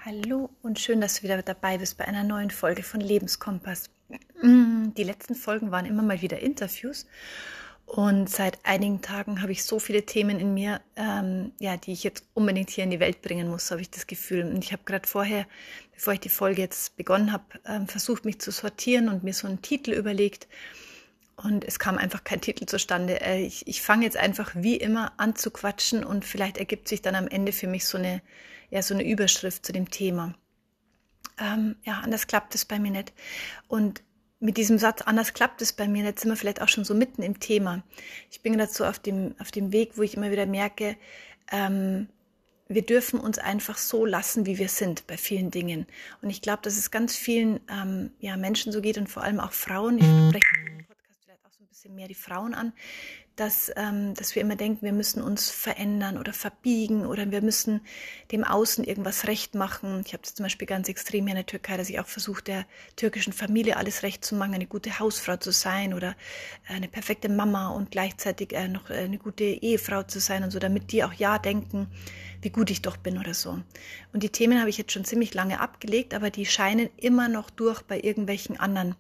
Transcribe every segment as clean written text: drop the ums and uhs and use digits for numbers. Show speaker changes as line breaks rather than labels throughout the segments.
Hallo und schön, dass du wieder dabei bist bei einer neuen Folge von Lebenskompass. Die letzten Folgen waren immer mal wieder Interviews und seit einigen Tagen habe ich so viele Themen in mir, die ich jetzt unbedingt hier in die Welt bringen muss, habe ich das Gefühl. Und ich habe gerade vorher, bevor ich die Folge jetzt begonnen habe, versucht, mich zu sortieren und mir so einen Titel überlegt. Und es kam einfach kein Titel zustande. Ich fange jetzt einfach wie immer an zu quatschen und vielleicht ergibt sich dann am Ende für mich so eine Überschrift zu dem Thema. Anders klappt es bei mir nicht. Und mit diesem Satz, anders klappt es bei mir nicht, sind wir vielleicht auch schon so mitten im Thema. Ich bin gerade so auf dem Weg, wo ich immer wieder merke, wir dürfen uns einfach so lassen, wie wir sind bei vielen Dingen. Und ich glaube, dass es ganz vielen Menschen so geht und vor allem auch Frauen. Ich spreche in dem Podcast vielleicht auch so ein bisschen mehr die Frauen an, dass wir immer denken, wir müssen uns verändern oder verbiegen oder wir müssen dem Außen irgendwas recht machen. Ich habe das zum Beispiel ganz extrem hier in der Türkei, dass ich auch versuche, der türkischen Familie alles recht zu machen, eine gute Hausfrau zu sein oder eine perfekte Mama und gleichzeitig noch eine gute Ehefrau zu sein und so, damit die auch ja denken, wie gut ich doch bin oder so. Und die Themen habe ich jetzt schon ziemlich lange abgelegt, aber die scheinen immer noch durch bei irgendwelchen anderen,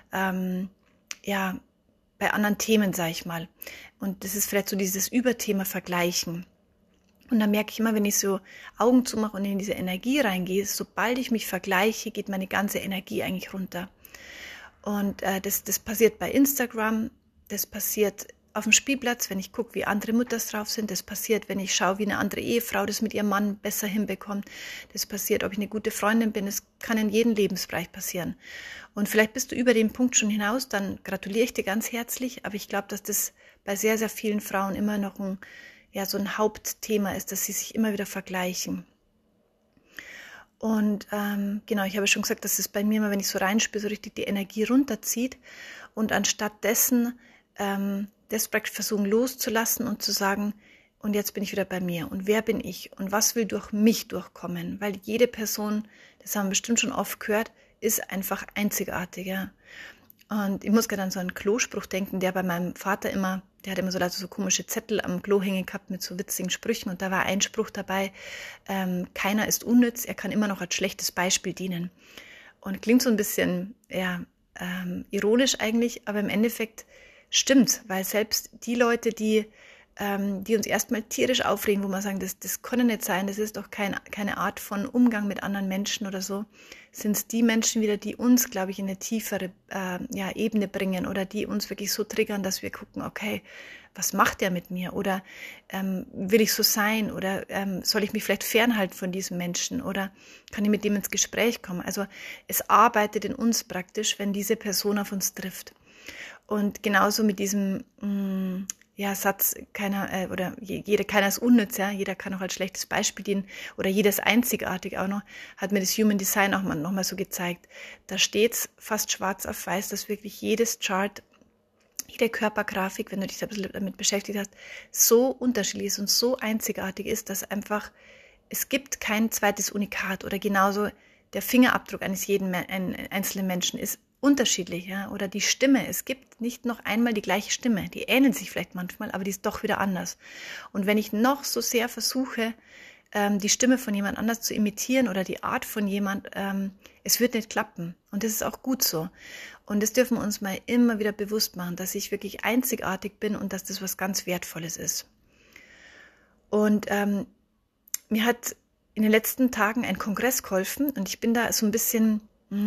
bei anderen Themen, sage ich mal. Und das ist vielleicht so dieses Überthema Vergleichen. Und dann merke ich immer, wenn ich so Augen zumache und in diese Energie reingehe, sobald ich mich vergleiche, geht meine ganze Energie eigentlich runter. Und das passiert bei Instagram, das passiert auf dem Spielplatz, wenn ich gucke, wie andere Mutters drauf sind. Das passiert, wenn ich schaue, wie eine andere Ehefrau das mit ihrem Mann besser hinbekommt. Das passiert, ob ich eine gute Freundin bin. Das kann in jedem Lebensbereich passieren. Und vielleicht bist du über den Punkt schon hinaus, dann gratuliere ich dir ganz herzlich. Aber ich glaube, dass das bei sehr, sehr vielen Frauen immer noch so ein Hauptthema ist, dass sie sich immer wieder vergleichen. Und ich habe schon gesagt, dass es bei mir immer, wenn ich so reinspüre, so richtig die Energie runterzieht. Und anstatt dessen das praktisch versuchen loszulassen und zu sagen, und jetzt bin ich wieder bei mir. Und wer bin ich? Und was will durch mich durchkommen? Weil jede Person, das haben wir bestimmt schon oft gehört, ist einfach einzigartig. Ja? Und ich muss gerade an so einen Klospruch denken, der bei meinem Vater immer, der hat immer so komische Zettel am Klo hängen gehabt mit so witzigen Sprüchen. Und da war ein Spruch dabei, keiner ist unnütz, er kann immer noch als schlechtes Beispiel dienen. Und klingt so ein bisschen ironisch eigentlich, aber im Endeffekt stimmt, weil selbst die Leute, die uns erstmal tierisch aufregen, wo man sagen, das kann nicht sein, das ist doch keine Art von Umgang mit anderen Menschen oder so, sind es die Menschen wieder, die uns, glaube ich, in eine tiefere Ebene bringen oder die uns wirklich so triggern, dass wir gucken, okay, was macht der mit mir? Oder will ich so sein? Oder soll ich mich vielleicht fernhalten von diesem Menschen? Oder kann ich mit dem ins Gespräch kommen? Also es arbeitet in uns praktisch, wenn diese Person auf uns trifft. Und genauso mit diesem Satz, keiner ist unnütz, ja, jeder kann auch als schlechtes Beispiel dienen oder jeder ist einzigartig auch noch, hat mir das Human Design auch noch mal so gezeigt. Da steht's fast schwarz auf weiß, dass wirklich jedes Chart, jede Körpergrafik, wenn du dich ein bisschen damit beschäftigt hast, so unterschiedlich ist und so einzigartig ist, dass einfach, es gibt kein zweites Unikat oder genauso der Fingerabdruck eines jeden einzelnen Menschen ist unterschiedlich, ja, oder die Stimme. Es gibt nicht noch einmal die gleiche Stimme. Die ähneln sich vielleicht manchmal, aber die ist doch wieder anders. Und wenn ich noch so sehr versuche, die Stimme von jemand anders zu imitieren oder die Art von jemand, es wird nicht klappen. Und das ist auch gut so. Und das dürfen wir uns mal immer wieder bewusst machen, dass ich wirklich einzigartig bin und dass das was ganz Wertvolles ist. Und mir hat in den letzten Tagen ein Kongress geholfen und ich bin da so ein bisschen,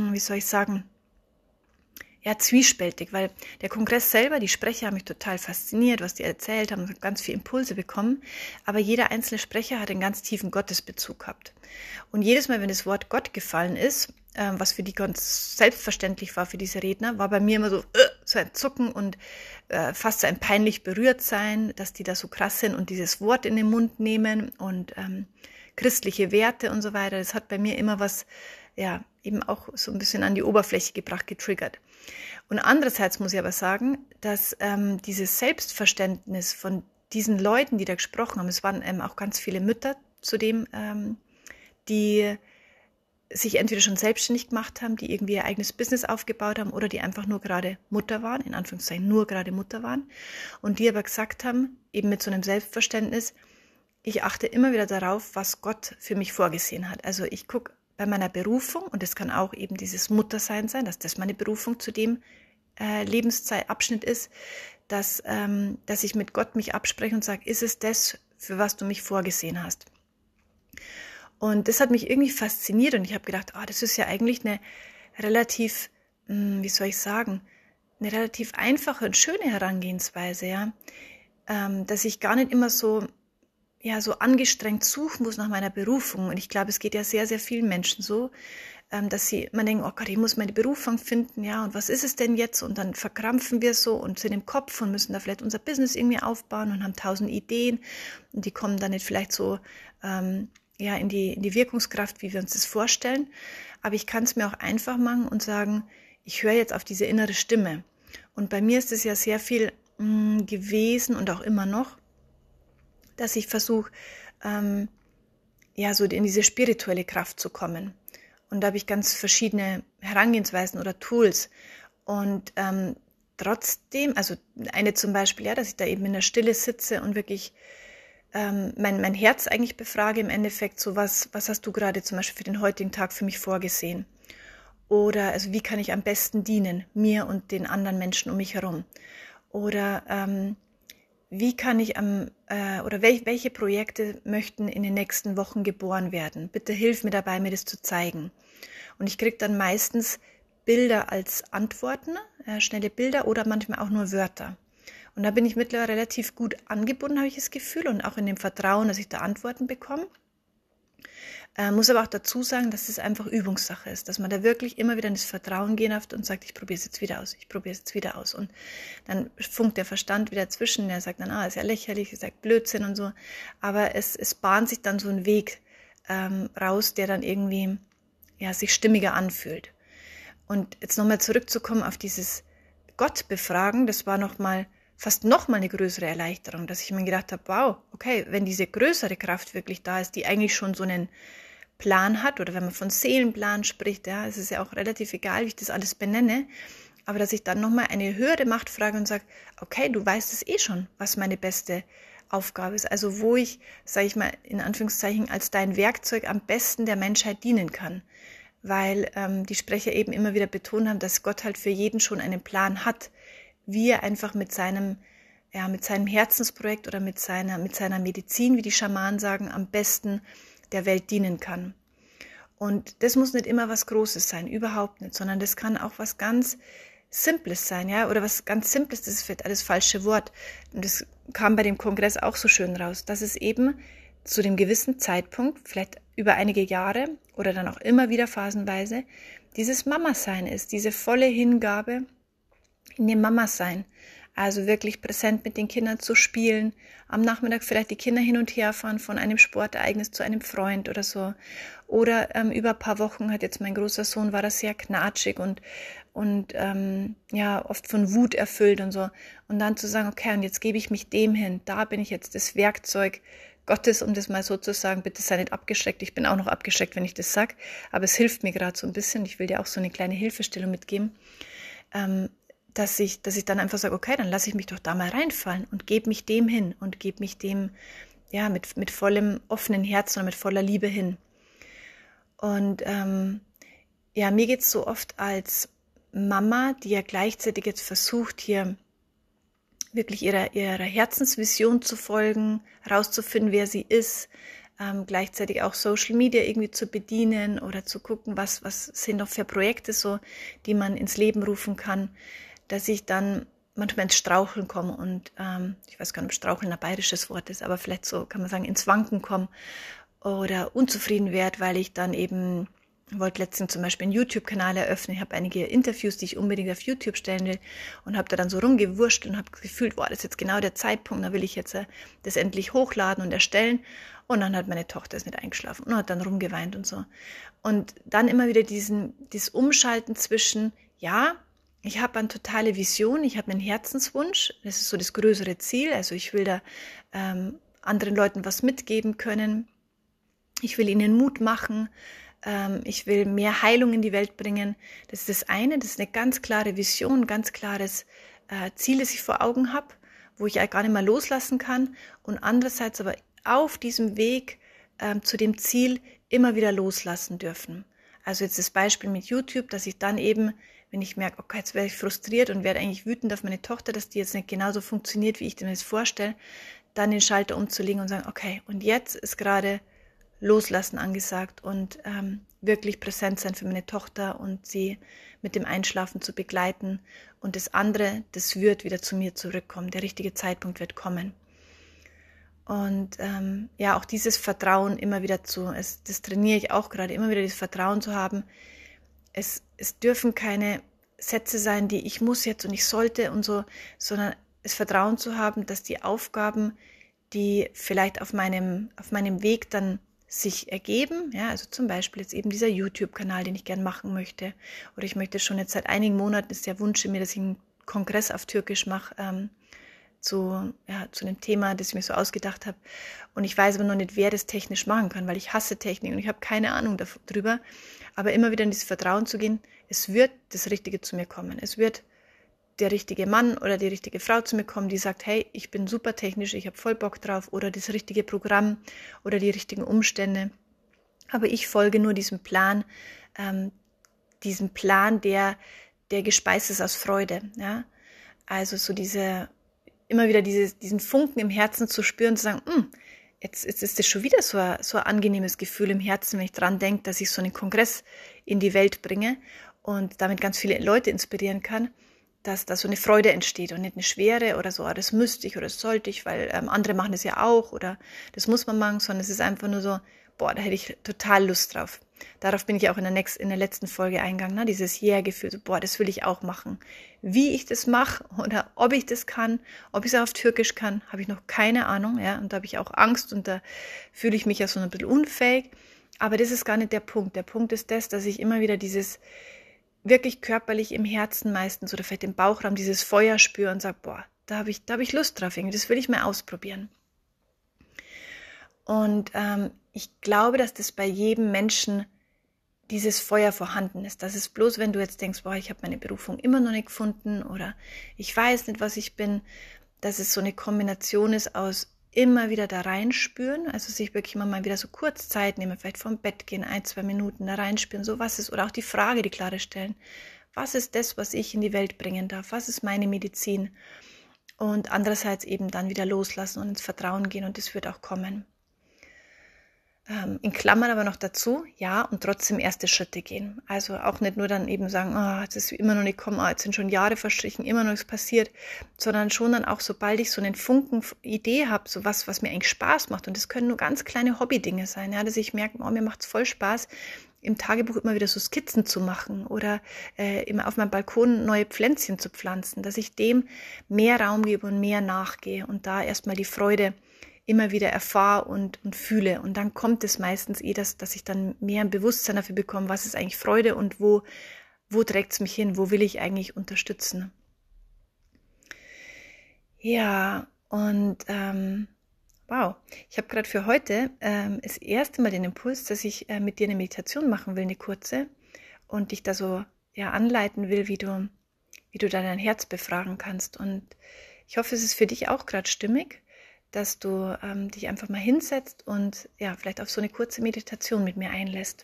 zwiespältig, weil der Kongress selber, die Sprecher haben mich total fasziniert, was die erzählt haben, ganz viele Impulse bekommen, aber jeder einzelne Sprecher hat einen ganz tiefen Gottesbezug gehabt. Und jedes Mal, wenn das Wort Gott gefallen ist, was für die ganz selbstverständlich war für diese Redner, war bei mir immer so ein Zucken und fast so ein peinlich berührt sein, dass die da so krass sind und dieses Wort in den Mund nehmen und christliche Werte und so weiter. Das hat bei mir immer was, eben auch so ein bisschen an die Oberfläche gebracht, getriggert. Und andererseits muss ich aber sagen, dass dieses Selbstverständnis von diesen Leuten, die da gesprochen haben, es waren auch ganz viele Mütter zudem, die sich entweder schon selbstständig gemacht haben, die irgendwie ihr eigenes Business aufgebaut haben oder die einfach nur gerade Mutter waren, in Anführungszeichen nur gerade Mutter waren und die aber gesagt haben, eben mit so einem Selbstverständnis, ich achte immer wieder darauf, was Gott für mich vorgesehen hat. Also ich gucke bei meiner Berufung, und das kann auch eben dieses Muttersein sein, dass das meine Berufung zu dem Lebenszeitabschnitt ist, dass ich mit Gott mich abspreche und sage, ist es das, für was du mich vorgesehen hast? Und das hat mich irgendwie fasziniert und ich habe gedacht, das ist ja eigentlich eine relativ, wie soll ich sagen, eine relativ einfache und schöne Herangehensweise, ja, dass ich gar nicht immer so angestrengt suchen muss nach meiner Berufung. Und ich glaube, es geht ja sehr, sehr vielen Menschen so, dass sie immer denken, oh Gott, ich muss meine Berufung finden, ja, und was ist es denn jetzt? Und dann verkrampfen wir so und sind im Kopf und müssen da vielleicht unser Business irgendwie aufbauen und haben 1000 Ideen und die kommen dann nicht vielleicht so in die Wirkungskraft, wie wir uns das vorstellen. Aber ich kann es mir auch einfach machen und sagen, ich höre jetzt auf diese innere Stimme. Und bei mir ist es ja sehr viel gewesen und auch immer noch, dass ich versuche, so in diese spirituelle Kraft zu kommen. Und da habe ich ganz verschiedene Herangehensweisen oder Tools. Und trotzdem, also eine zum Beispiel, ja, dass ich da eben in der Stille sitze und wirklich mein Herz eigentlich befrage im Endeffekt, so was hast du gerade zum Beispiel für den heutigen Tag für mich vorgesehen? Oder also wie kann ich am besten dienen, mir und den anderen Menschen um mich herum? Oder wie kann ich welche Projekte möchten in den nächsten Wochen geboren werden? Bitte hilf mir dabei, mir das zu zeigen. Und ich kriege dann meistens Bilder als Antworten, schnelle Bilder oder manchmal auch nur Wörter. Und da bin ich mittlerweile relativ gut angebunden, habe ich das Gefühl, und auch in dem Vertrauen, dass ich da Antworten bekomme. Muss aber auch dazu sagen, dass es einfach Übungssache ist, dass man da wirklich immer wieder in das Vertrauen gehen darf und sagt, ich probiere es jetzt wieder aus, Und dann funkt der Verstand wieder zwischen, der sagt dann, ist ja lächerlich, ist ja Blödsinn und so. Aber es bahnt sich dann so ein Weg raus, der dann irgendwie sich stimmiger anfühlt. Und jetzt nochmal zurückzukommen auf dieses Gott befragen, das war fast nochmal eine größere Erleichterung, dass ich mir gedacht habe, wow, okay, wenn diese größere Kraft wirklich da ist, die eigentlich schon so einen Plan hat, oder wenn man von Seelenplan spricht, ja, es ist ja auch relativ egal, wie ich das alles benenne, aber dass ich dann nochmal eine höhere Macht frage und sage, okay, du weißt es eh schon, was meine beste Aufgabe ist, also wo ich, sage ich mal, in Anführungszeichen als dein Werkzeug am besten der Menschheit dienen kann, weil die Sprecher eben immer wieder betont haben, dass Gott halt für jeden schon einen Plan hat, wie er einfach mit seinem Herzensprojekt oder mit seiner Medizin, wie die Schamanen sagen, am besten der Welt dienen kann. Und das muss nicht immer was Großes sein, überhaupt nicht, sondern das kann auch was ganz Simples sein, ja, oder was ganz Simples, das ist vielleicht das falsche Wort. Und das kam bei dem Kongress auch so schön raus, dass es eben zu dem gewissen Zeitpunkt, vielleicht über einige Jahre oder dann auch immer wieder phasenweise, dieses Mama-Sein ist, diese volle Hingabe in dem Mama-Sein. Also wirklich präsent mit den Kindern zu spielen, am Nachmittag vielleicht die Kinder hin und her fahren von einem Sportereignis zu einem Freund oder so. Oder über ein paar Wochen hat jetzt mein großer Sohn, war das sehr knatschig und oft von Wut erfüllt und so. Und dann zu sagen, okay, und jetzt gebe ich mich dem hin, da bin ich jetzt das Werkzeug Gottes, um das mal so zu sagen, bitte sei nicht abgeschreckt, ich bin auch noch abgeschreckt, wenn ich das sage, aber es hilft mir gerade so ein bisschen, ich will dir auch so eine kleine Hilfestellung mitgeben, dass ich dann einfach sage, okay, dann lasse ich mich doch da mal reinfallen und gebe mich dem hin und gebe mich dem mit vollem offenen Herzen und mit voller Liebe hin. Und mir geht es so oft als Mama, die ja gleichzeitig jetzt versucht, hier wirklich ihrer Herzensvision zu folgen, herauszufinden, wer sie ist, gleichzeitig auch Social Media irgendwie zu bedienen oder zu gucken, was sind noch für Projekte so, die man ins Leben rufen kann, dass ich dann manchmal ins Straucheln komme und ich weiß gar nicht, ob Straucheln ein bayerisches Wort ist, aber vielleicht so kann man sagen, ins Wanken komme oder unzufrieden werde, weil ich dann eben wollte letztens zum Beispiel einen YouTube-Kanal eröffnen. Ich habe einige Interviews, die ich unbedingt auf YouTube stellen will und habe da dann so rumgewurscht und habe gefühlt, das ist jetzt genau der Zeitpunkt, da will ich jetzt das endlich hochladen und erstellen. Und dann hat meine Tochter ist nicht eingeschlafen und hat dann rumgeweint und so. Und dann immer wieder dieses Umschalten zwischen, ich habe eine totale Vision, ich habe einen Herzenswunsch, das ist so das größere Ziel, also ich will da anderen Leuten was mitgeben können, ich will ihnen Mut machen, ich will mehr Heilung in die Welt bringen. Das ist das eine, das ist eine ganz klare Vision, ein ganz klares Ziel, das ich vor Augen habe, wo ich ja gar nicht mehr loslassen kann. Und andererseits aber auf diesem Weg zu dem Ziel immer wieder loslassen dürfen. Also jetzt das Beispiel mit YouTube, dass ich dann eben, wenn ich merke, okay, jetzt werde ich frustriert und werde eigentlich wütend auf meine Tochter, dass die jetzt nicht genauso funktioniert, wie ich mir das vorstelle, dann den Schalter umzulegen und sagen, okay, und jetzt ist gerade Loslassen angesagt und wirklich präsent sein für meine Tochter und sie mit dem Einschlafen zu begleiten. Und das andere, das wird wieder zu mir zurückkommen. Der richtige Zeitpunkt wird kommen. Und ja, auch dieses Vertrauen immer wieder das trainiere ich auch gerade, immer wieder dieses Vertrauen zu haben. Es dürfen keine Sätze sein, die ich muss jetzt und ich sollte und so, sondern das Vertrauen zu haben, dass die Aufgaben, die vielleicht auf meinem Weg dann sich ergeben, ja, also zum Beispiel jetzt eben dieser YouTube-Kanal, den ich gern machen möchte, oder ich möchte schon jetzt seit einigen Monaten, ist der Wunsch in mir, dass ich einen Kongress auf Türkisch mache, zu dem Thema, das ich mir so ausgedacht habe. Und ich weiß aber noch nicht, wer das technisch machen kann, weil ich hasse Technik und ich habe keine Ahnung darüber. Aber immer wieder in dieses Vertrauen zu gehen, es wird das Richtige zu mir kommen. Es wird der richtige Mann oder die richtige Frau zu mir kommen, die sagt, hey, ich bin super technisch, ich habe voll Bock drauf, oder das richtige Programm oder die richtigen Umstände. Aber ich folge nur diesem Plan, der gespeist ist aus Freude. Ja? Also so immer wieder diesen Funken im Herzen zu spüren, zu sagen, jetzt ist das schon wieder so ein angenehmes Gefühl im Herzen, wenn ich dran denke, dass ich so einen Kongress in die Welt bringe und damit ganz viele Leute inspirieren kann, dass da so eine Freude entsteht und nicht eine Schwere oder so, das müsste ich oder das sollte ich, weil andere machen das ja auch oder das muss man machen, sondern es ist einfach nur so, boah, da hätte ich total Lust drauf. Darauf bin ich auch in der letzten Folge eingegangen, ne? Dieses Yeah-Gefühl, so, boah, das will ich auch machen. Wie ich das mache oder ob ich das kann, ob ich es auf Türkisch kann, habe ich noch keine Ahnung, ja, und da habe ich auch Angst und da fühle ich mich ja so ein bisschen unfähig, aber das ist gar nicht der Punkt. Der Punkt ist das, dass ich immer wieder dieses wirklich körperlich im Herzen meistens oder vielleicht im Bauchraum dieses Feuer spüre und sage, boah, da habe ich Lust drauf, irgendwie, das will ich mal ausprobieren. Und ich glaube, dass das bei jedem Menschen dieses Feuer vorhanden ist. Das ist bloß, wenn du jetzt denkst, boah, ich habe meine Berufung immer noch nicht gefunden oder ich weiß nicht, was ich bin, dass es so eine Kombination ist aus immer wieder da reinspüren, also sich wirklich immer mal wieder so kurz Zeit nehmen, vielleicht vorm Bett gehen, 1-2 Minuten da reinspüren, so was ist, oder auch die Frage, die klare stellen, was ist das, was ich in die Welt bringen darf, was ist meine Medizin, und andererseits eben dann wieder loslassen und ins Vertrauen gehen und es wird auch kommen. In Klammern aber noch dazu, ja, und trotzdem erste Schritte gehen. Also auch nicht nur dann eben sagen, jetzt ist immer noch nicht gekommen, jetzt sind schon Jahre verstrichen, immer noch nichts passiert, sondern schon dann auch, sobald ich so einen Funken Idee habe, so was mir eigentlich Spaß macht, und das können nur ganz kleine Hobbydinge sein, ja, dass ich merke, mir macht es voll Spaß, im Tagebuch immer wieder so Skizzen zu machen oder immer auf meinem Balkon neue Pflänzchen zu pflanzen, dass ich dem mehr Raum gebe und mehr nachgehe und da erstmal die Freude immer wieder erfahre und fühle. Und dann kommt es meistens dass ich dann mehr ein Bewusstsein dafür bekomme, was ist eigentlich Freude und wo trägt es mich hin, wo will ich eigentlich unterstützen. Ja, und wow, ich habe gerade für heute das erste Mal den Impuls, dass ich mit dir eine Meditation machen will, eine kurze, und dich da so anleiten will, wie du dein Herz befragen kannst. Und ich hoffe, es ist für dich auch gerade stimmig, dass du dich einfach mal hinsetzt und vielleicht auf so eine kurze Meditation mit mir einlässt.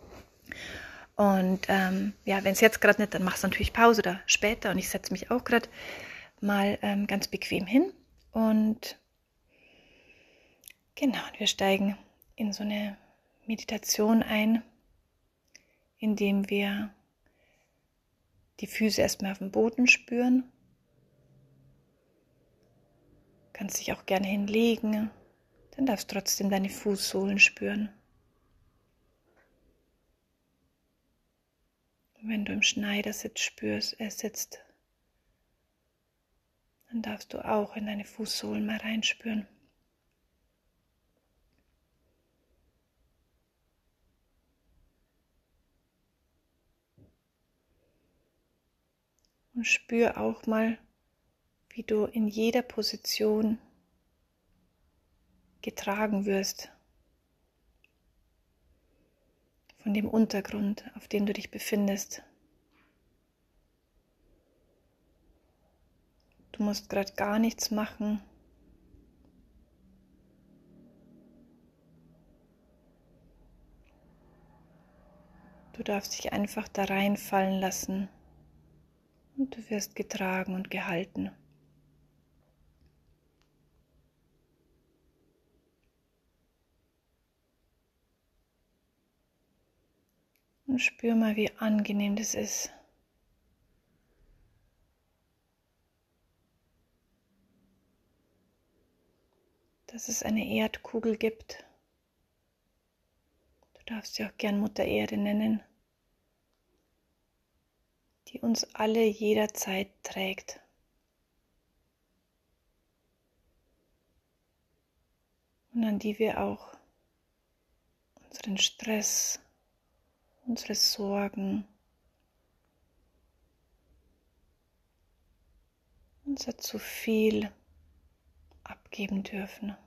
Und wenn es jetzt gerade nicht, dann machst du natürlich Pause oder später, und ich setze mich auch gerade mal ganz bequem hin und genau, wir steigen in so eine Meditation ein, indem wir die Füße erstmal auf dem Boden spüren. Du kannst dich auch gerne hinlegen, dann darfst du trotzdem deine Fußsohlen spüren. Und wenn du im Schneidersitz sitzt, dann darfst du auch in deine Fußsohlen mal reinspüren. Und spür auch mal, wie du in jeder Position getragen wirst von dem Untergrund, auf dem du dich befindest. Du musst gerade gar nichts machen. Du darfst dich einfach da reinfallen lassen und du wirst getragen und gehalten. Und spür mal, wie angenehm das ist. Dass es eine Erdkugel gibt. Du darfst sie auch gern Mutter Erde nennen, die uns alle jederzeit trägt. Und an die wir auch unseren Stress, unsere Sorgen, unser zu viel abgeben dürfen.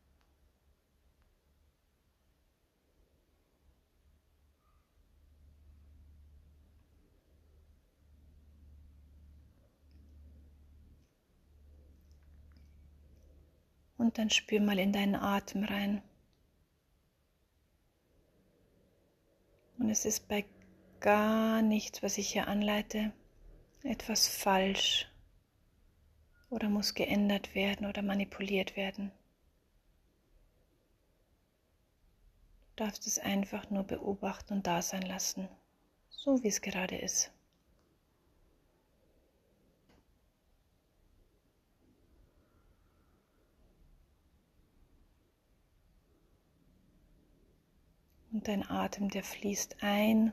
Und dann spür mal in deinen Atem rein. Und es ist bei gar nichts, was ich hier anleite, etwas falsch oder muss geändert werden oder manipuliert werden. Du darfst es einfach nur beobachten und da sein lassen, so wie es gerade ist. Und dein Atem, der fließt ein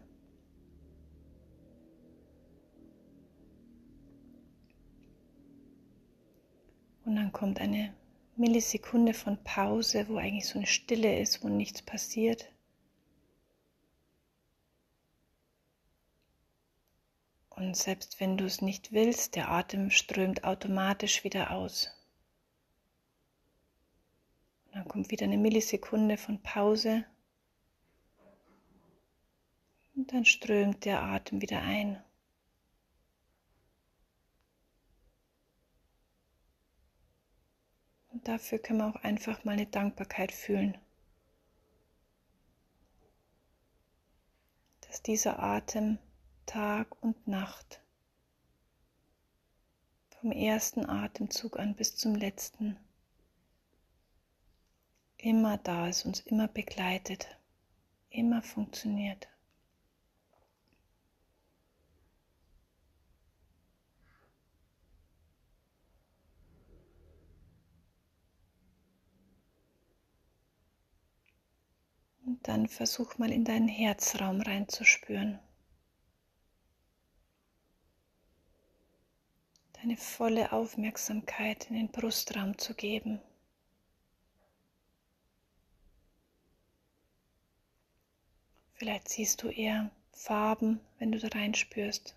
und dann kommt eine Millisekunde von Pause, wo eigentlich so eine Stille ist, wo nichts passiert. Und selbst wenn du es nicht willst, der Atem strömt automatisch wieder aus. Und dann kommt wieder eine Millisekunde von Pause und dann strömt der Atem wieder ein. Und dafür können wir auch einfach mal eine Dankbarkeit fühlen, dass dieser Atem Tag und Nacht, vom ersten Atemzug an bis zum letzten, immer da ist, uns immer begleitet, immer funktioniert. Und dann versuch mal in deinen Herzraum reinzuspüren. Deine volle Aufmerksamkeit in den Brustraum zu geben. Vielleicht siehst du eher Farben, wenn du da reinspürst.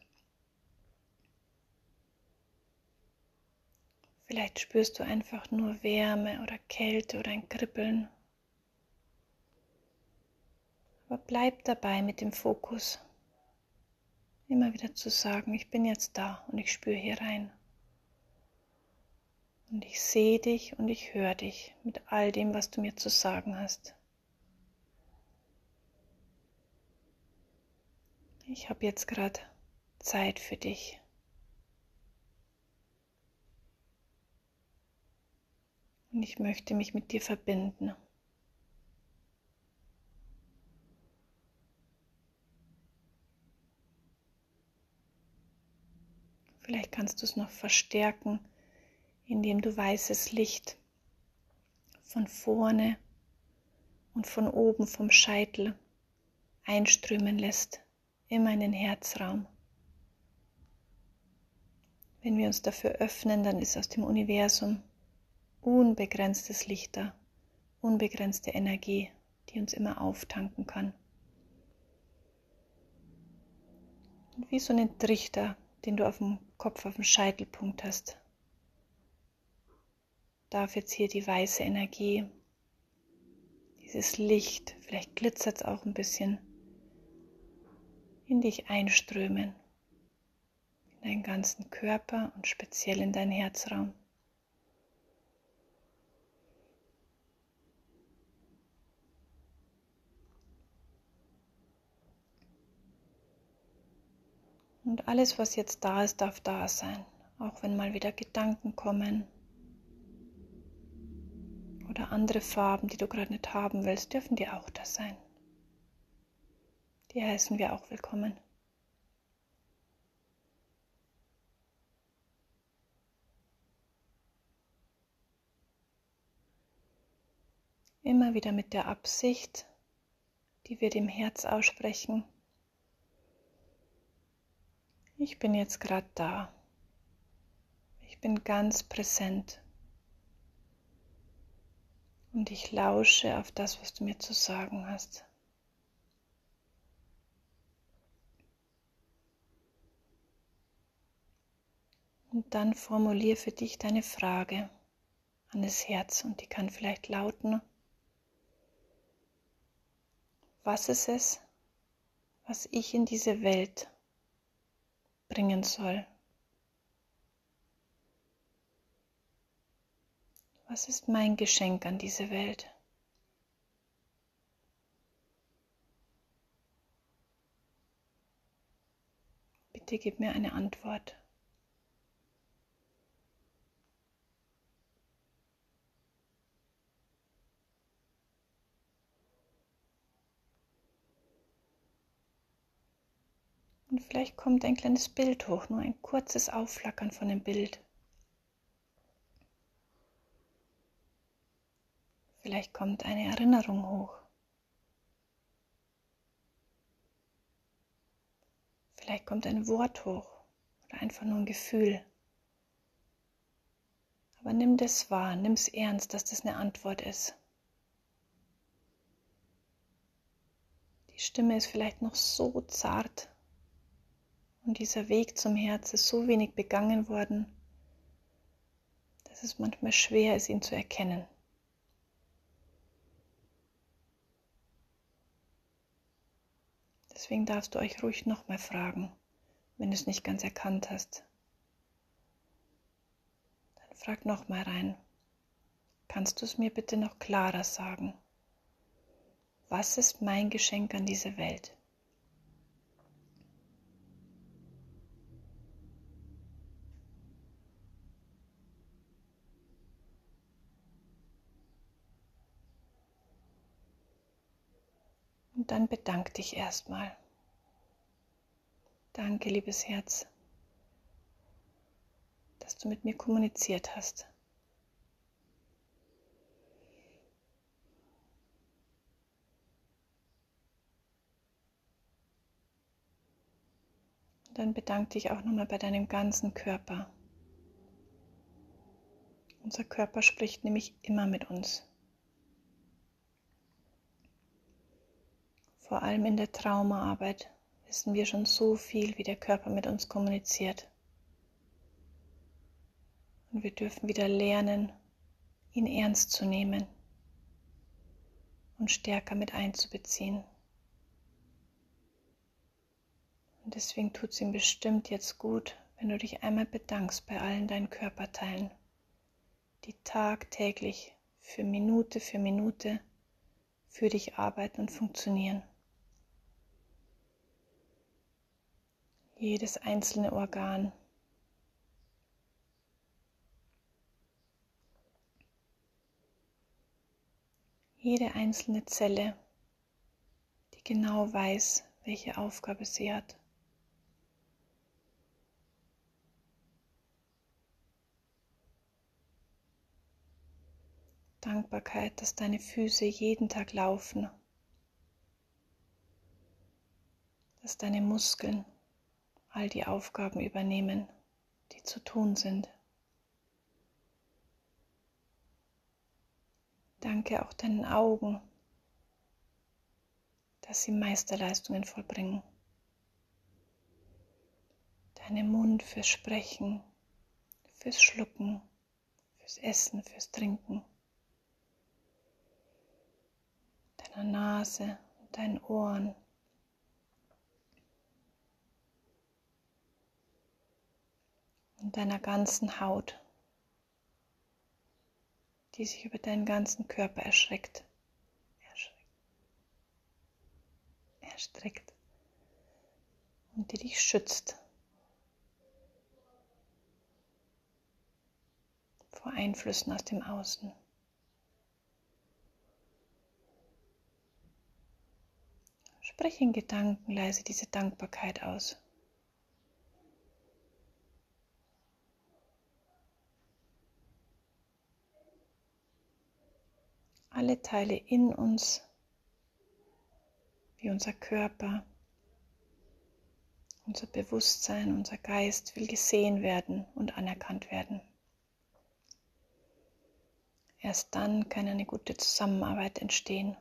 Vielleicht spürst du einfach nur Wärme oder Kälte oder ein Kribbeln. Aber bleib dabei mit dem Fokus. Immer wieder zu sagen, ich bin jetzt da und ich spüre hier rein. Und ich sehe dich und ich höre dich mit all dem, was du mir zu sagen hast. Ich habe jetzt gerade Zeit für dich. Und ich möchte mich mit dir verbinden. Vielleicht kannst du es noch verstärken, indem du weißes Licht von vorne und von oben vom Scheitel einströmen lässt, immer in den Herzraum. Wenn wir uns dafür öffnen, dann ist aus dem Universum unbegrenztes Licht da, unbegrenzte Energie, die uns immer auftanken kann. Und wie so einen Trichter, den du auf dem Kopf, auf dem Scheitelpunkt hast, darf jetzt hier die weiße Energie, dieses Licht, vielleicht glitzert es auch ein bisschen, in dich einströmen, in deinen ganzen Körper und speziell in deinen Herzraum. Und alles, was jetzt da ist, darf da sein. Auch wenn mal wieder Gedanken kommen oder andere Farben, die du gerade nicht haben willst, dürfen die auch da sein. Die heißen wir auch willkommen. Immer wieder mit der Absicht, die wir dem Herz aussprechen. Ich bin jetzt gerade da. Ich bin ganz präsent. Und ich lausche auf das, was du mir zu sagen hast. Und dann formulier für dich deine Frage an das Herz und die kann vielleicht lauten: Was ist es, was ich in diese Welt bringen soll? Was ist mein Geschenk an diese Welt? Bitte gib mir eine Antwort. Und vielleicht kommt ein kleines Bild hoch, nur ein kurzes Aufflackern von dem Bild. Vielleicht kommt eine Erinnerung hoch. Vielleicht kommt ein Wort hoch oder einfach nur ein Gefühl. Aber nimm das wahr, nimm es ernst, dass das eine Antwort ist. Die Stimme ist vielleicht noch so zart und dieser Weg zum Herz ist so wenig begangen worden, dass es manchmal schwer ist, ihn zu erkennen. Deswegen darfst du euch ruhig nochmal fragen, wenn du es nicht ganz erkannt hast. Dann frag nochmal rein. Kannst du es mir bitte noch klarer sagen? Was ist mein Geschenk an diese Welt? Und dann bedank dich erstmal. Danke, liebes Herz, dass du mit mir kommuniziert hast. Und dann bedank dich auch nochmal bei deinem ganzen Körper. Unser Körper spricht nämlich immer mit uns. Vor allem in der Traumaarbeit wissen wir schon so viel, wie der Körper mit uns kommuniziert. Und wir dürfen wieder lernen, ihn ernst zu nehmen und stärker mit einzubeziehen. Und deswegen tut es ihm bestimmt jetzt gut, wenn du dich einmal bedankst bei allen deinen Körperteilen, die tagtäglich für Minute für dich arbeiten und funktionieren. Jedes einzelne Organ. Jede einzelne Zelle, die genau weiß, welche Aufgabe sie hat. Dankbarkeit, dass deine Füße jeden Tag laufen, dass deine Muskeln all die Aufgaben übernehmen, die zu tun sind. Danke auch deinen Augen, dass sie Meisterleistungen vollbringen. Deinem Mund fürs Sprechen, fürs Schlucken, fürs Essen, fürs Trinken. Deiner Nase und deinen Ohren. Und deiner ganzen Haut, die sich über deinen ganzen Körper erstreckt und die dich schützt vor Einflüssen aus dem Außen. Sprich in Gedanken leise diese Dankbarkeit aus. Alle Teile in uns, wie unser Körper, unser Bewusstsein, unser Geist will gesehen werden und anerkannt werden. Erst dann kann eine gute Zusammenarbeit entstehen.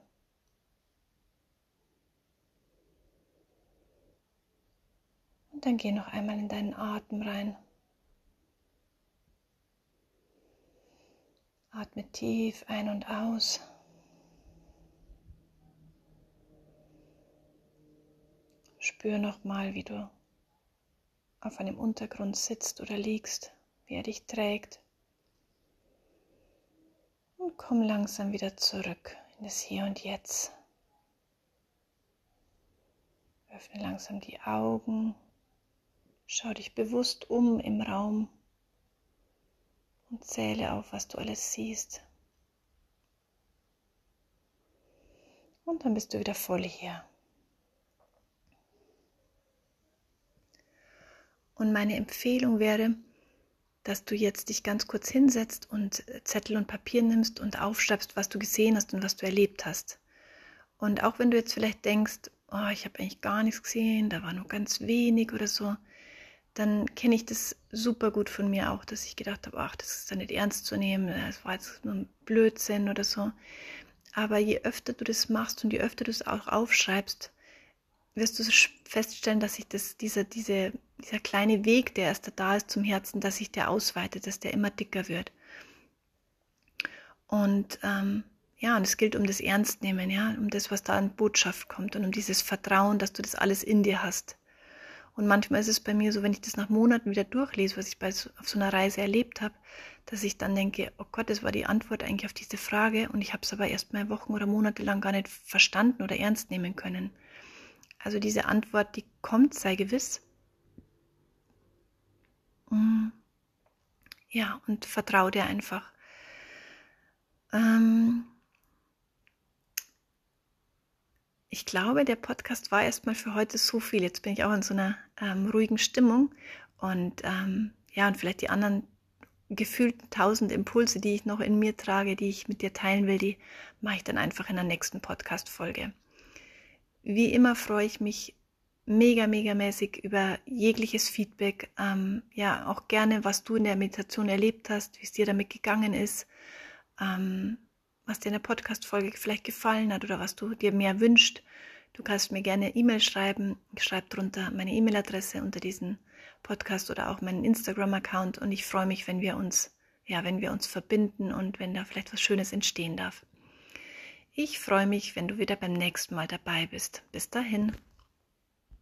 Und dann geh noch einmal in deinen Atem rein. Atme tief ein und aus. Spür nochmal, wie du auf einem Untergrund sitzt oder liegst, wie er dich trägt. Und komm langsam wieder zurück in das Hier und Jetzt. Öffne langsam die Augen. Schau dich bewusst im Raum und zähle auf, was du alles siehst. Und dann bist du wieder voll hier. Und meine Empfehlung wäre, dass du jetzt dich ganz kurz hinsetzt und Zettel und Papier nimmst und aufschreibst, was du gesehen hast und was du erlebt hast. Und auch wenn du jetzt vielleicht denkst, oh, ich habe eigentlich gar nichts gesehen, da war nur ganz wenig oder so, dann kenne ich das super gut von mir auch, dass ich gedacht habe, ach, das ist ja nicht ernst zu nehmen, das war jetzt nur ein Blödsinn oder so. Aber je öfter du das machst und je öfter du es auch aufschreibst, wirst du feststellen, dass sich dieser kleine Weg, der erst da ist zum Herzen, dass sich der ausweitet, dass der immer dicker wird. Und und es gilt um das Ernstnehmen, ja, um das, was da an Botschaft kommt und um dieses Vertrauen, dass du das alles in dir hast. Und manchmal ist es bei mir so, wenn ich das nach Monaten wieder durchlese, was ich auf so einer Reise erlebt habe, dass ich dann denke, oh Gott, das war die Antwort eigentlich auf diese Frage und ich habe es aber erst mal Wochen oder Monate lang gar nicht verstanden oder ernst nehmen können. Also diese Antwort, die kommt, sei gewiss. Ja, und vertrau dir einfach. Ich glaube, der Podcast war erstmal für heute so viel. Jetzt bin ich auch in so einer ruhigen Stimmung und und vielleicht die anderen gefühlten 1000 Impulse, die ich noch in mir trage, die ich mit dir teilen will, die mache ich dann einfach in der nächsten Podcast-Folge. Wie immer freue ich mich megamäßig über jegliches Feedback. Auch gerne, was du in der Meditation erlebt hast, wie es dir damit gegangen ist, was dir in der Podcast-Folge vielleicht gefallen hat oder was du dir mehr wünschst. Du kannst mir gerne E-Mail schreiben. Ich schreibe drunter meine E-Mail-Adresse unter diesen Podcast oder auch meinen Instagram-Account und ich freue mich, wenn wir uns verbinden und wenn da vielleicht was Schönes entstehen darf. Ich freue mich, wenn du wieder beim nächsten Mal dabei bist. Bis dahin.